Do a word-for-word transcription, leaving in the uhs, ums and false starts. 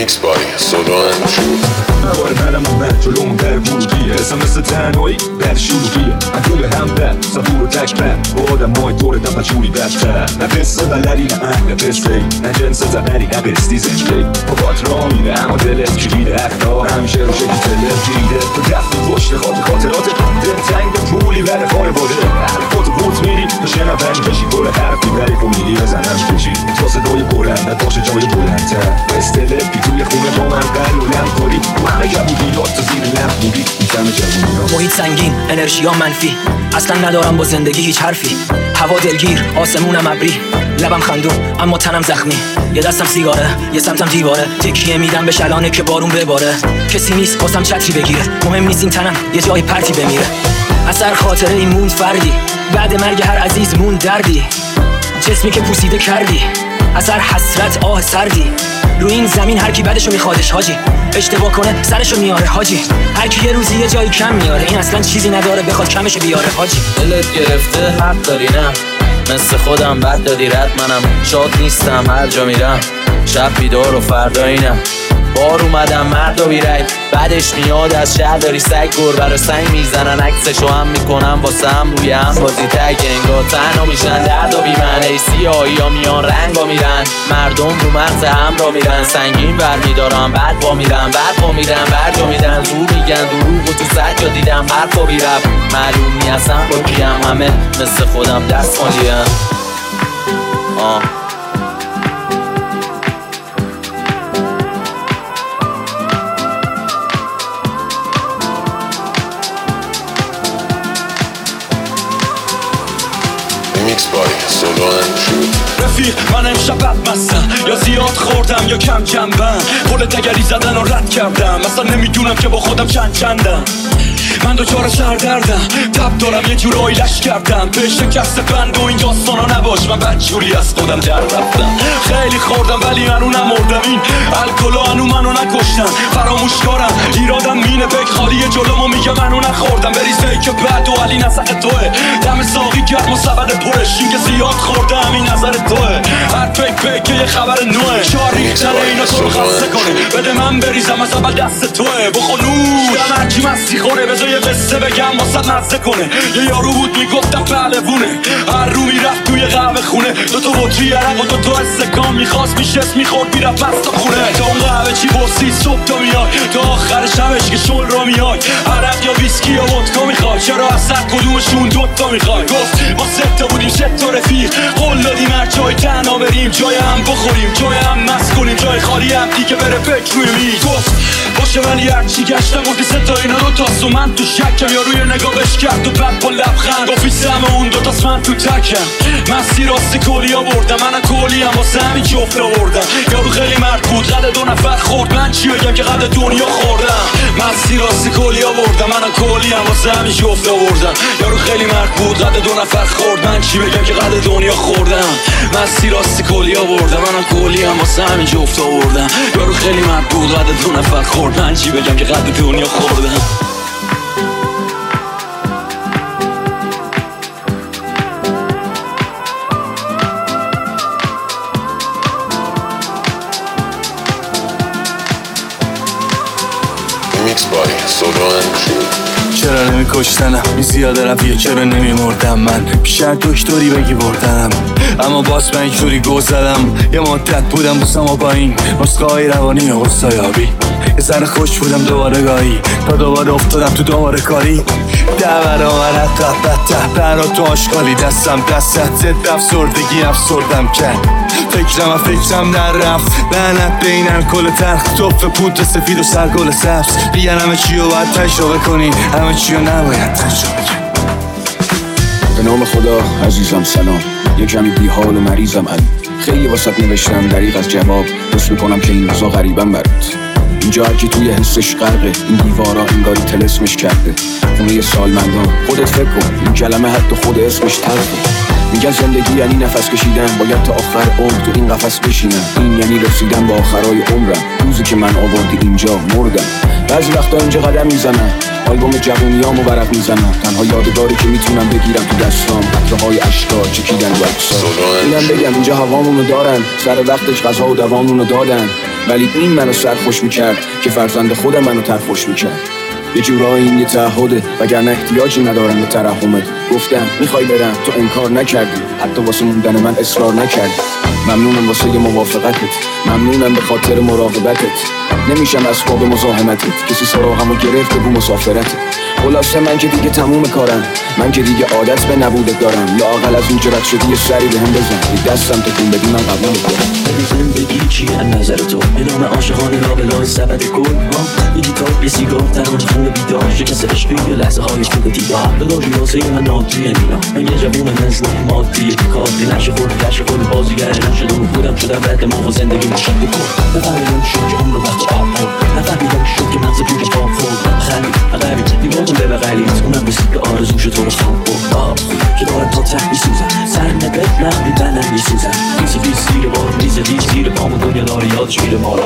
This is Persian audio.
Mixed by Solo and True. نوار منم من جلوم در ورودیه اسم مثل تنهایی بد شروعیه اگل هم بد صبور و تک بد با آدم های دور دم جوری بدتر نه قصه بلدی نه اهل قصه نه جنس زبری نه قصدی زنجلی با بات را میره اما دلت کلیده اختار همیشه رو شکل تلت جیده تو دفت و پشت خاطر خاطرات دل تنگ پولی بره خانه باده خود بوت میری تو شنون کشی گل حرفی بری فومیلی بزنم کشی تا صدای بلند باشه جای بلندتر استلپی توی خونه با من قلولم کاری همه جبودیات تو زیر لب بودی میتم جبونی ها محیط سنگین انرژی ها منفی اصلا ندارم با زندگی هیچ حرفی هوا دلگیر آسمونم ابری لبم خندون اما تنم زخمی یه دستم سیگاره یه سمتم دیواره تکیه میدم به شلانه که بارون بباره کسی نیست واسم چتری بگیره مهم نیست این تنم یه جای پرتی بمیره اثر خاطره این موند فردی بعد مرگ هر عزیز موند دردی جسمی که پوسیده کردی اثر حسرت آه سردی روی این زمین هر کی بعدشو میخوادش حاجی اشتباه کنه سرشو میاره حاجی هر کی یه روزی یه جایی کم میاره این اصلا چیزی نداره بخواد کمشو بیاره حاجی دلت گرفته حق داری نه مثل خودم بد دادی رد منم شاد نیستم هر جا میرم شب بیدار و فردایی نه بار اومدم مرد و بیرک بعدش میاد از شهر داری سگ گر برا سنگ میزنن عکسشو هم میکنم واسه هم روی هم بازی تگ انگار تنها میشن درد و بیمنه سیاهی ها میان رنگ ها میرن مردم رو مغز هم را میرن سنگین بر میدارم بعد با میرن بعد با میرن بعد جا میدن زور میگن دروغ و تو سد جا دیدم حرف و بیرب معلوم نیستم با کیم همه مثل خودم دست مالیم آه Mixed by Solo and True. رفیق من امشب بد مستم یا زیاد خوردم یا کم جنبم قول تگری زدن رو رد کردم اصلا نمیدونم که با خودم چند چندم من دوچار سردردم تب دارم یه جور آیلش کردم به شکست بند و این داستانا نباش من بدجوری از خودم در رفتم خیلی خوردم ولی هنو نمردم این الکلو هنو منو نکشتم فراموشکارم ایرادم مینه بک خالی جلومو میگه منو نخوردم بریزه که بد و علی نسق توه دم ساقی گرم و سبد پرش این که زیاد خوردم این نظر توه هر پک پک یه خبر نوه چار ریختن اینا تو رو خسته کنه بده من بریزم از اول دست توه بخونوش دم هرچی مستی خوره بذار یه قصه بگم واسه مزه کنه یه یارو بود میگفتم پهلوونه هر رو میرفت توی قهوه خونه دو تا بطری عرق و دو تا استکان میخواست میشست میخورد میرفت بست تا خونه تا اون قهوه چی بسی صبح تا میای تا آخر شبش که شل رو میای عرق یا ویسکی یا ودکا میخوای چرا از سر کدومشون دوتا میخوای گفت ما ستا بودیم شت تا رفیق قول دادیم هر جای تنها بریم جای هم بخوریم جای هم مست کنیم جای خالی هم دیگه بره فکر روی میز گفت باشه ولی هرچی گشتم گفتی ستا اینا دو تاست و من تو شکم یا روی نگاهش کرد و بعد با لبخند گفتی همه اون دو تاست من تو تکم مستی راستی کلی آوردم منم کلی هم واسه همین جفت آوردم یارو خیلی مرد بود قد دو نفر خورد من چی بگم که قد دنیا خوردم مستی راستی کلی آوردم منم کلی هم واسه همین جفت آوردم یارو خیلی مرد بود قد دو نفر خورد من چی بگم که قد دنیا خوردم مستی راستی کلی آوردم منم کلی هم واسه همین جفت آوردم یارو خیلی مرد بود قد دو نفر خورد من چی بگم که قد دنیا خوردم Mixed by Solo and True. چرا نمی کشتنم این زیاده رفیه چرا نمی مردم من بیشتر دکتری بگی بردنم اما باز من اینجوری گو زدم یه مدت بودم بسم و با این نسخه های روانی و غصایابی یه ذره خوش بودم دوباره گاهی تا دوباره افتادم تو دوباره کاری دور آمد حتی بدتر برا تو آشکالی دستم دستت زد افسردگی افسردم کرد فکرم و فکرم در رفت لعنت بین الکل تلخ توف پودر سفید و سرگل سبز بیان همه چی رو باید تجربه کنی همه چی رو نباید تجربه کنی به نام خدا عزیزم سلام یه کمی بی حال و مریضم علی خیلی واسط نوشتم دریغ از جواب حس میکنم که این روزا غریبم برات اینجا هرکی توی حسش غرقه این دیوارا انگاری تلسمش کرده خونه سالمندان خودت فکر کن این کلمه حتی خود اسمش تلخه میگن زندگی یعنی نفس کشیدن باید تا آخر عمر تو این قفس بشینم این یعنی رسیدن به آخرای عمرم روزی که من آوردی اینجا مردم بعضی وقتا اینجا قدم میزنم آلبوم جوونیامو ورق میزنم تنها یادگاری که میتونم بگیرم تو دستام قطره‌های اشکا چکیدن رو اکسا اینم بگم اینجا هوامونو دارن سر وقتش غذا و دوامونو دادن ولی این منو سرخوش میکرد که فرزند خودم منو ترخوش میکرد. یه جورایی این یه تعهده وگرنه احتیاجی ندارم به ترحمت. گفتم میخوای برم، تو انکار نکردی، حتی واسه موندن من اصرار نکردی. ممنونم واسه یه موافقتت، ممنونم به خاطر مراقبتت. نمیشم اسباب مزاحمتت، کسی سراغمو گرفته بو مسافرتت. خلاصه من که دیگه تموم کارم، من که دیگه عادت به نبودت دارم. لااقل از اونجا رد شدی یه سری بهم بزن، یه دستم تکون بدی من قبول کنم. زندگی چی از نظر تو؟ به نام عاشقانه لابلای سبد گل ها، یه گیتار یه سیگار ترانه خونه بیدار، شکست عشقی یه لحظه های شده دیدار. دلاری واسه من نادیه مینا، من یه جوون نزد مادی کاری نشه خورد کش خورد بازیگر نشده و بودم شدم رد ما و زندگی مشت بکن. نفهمیدم شد که عمر وقت آب خورد، نفهمیدم شد که مغز جوجش آب خورد. خلی عقبی دیوارتون به بغلیت، اونم رسید که آرزوش تو رو خواب برد. آب که دارد تا ته میسوزن، سر نبت نقلی بلن میسوزن. ریز ریز زیر بار ریز ریز زیر پامون دنیا داره یادش میره ما را.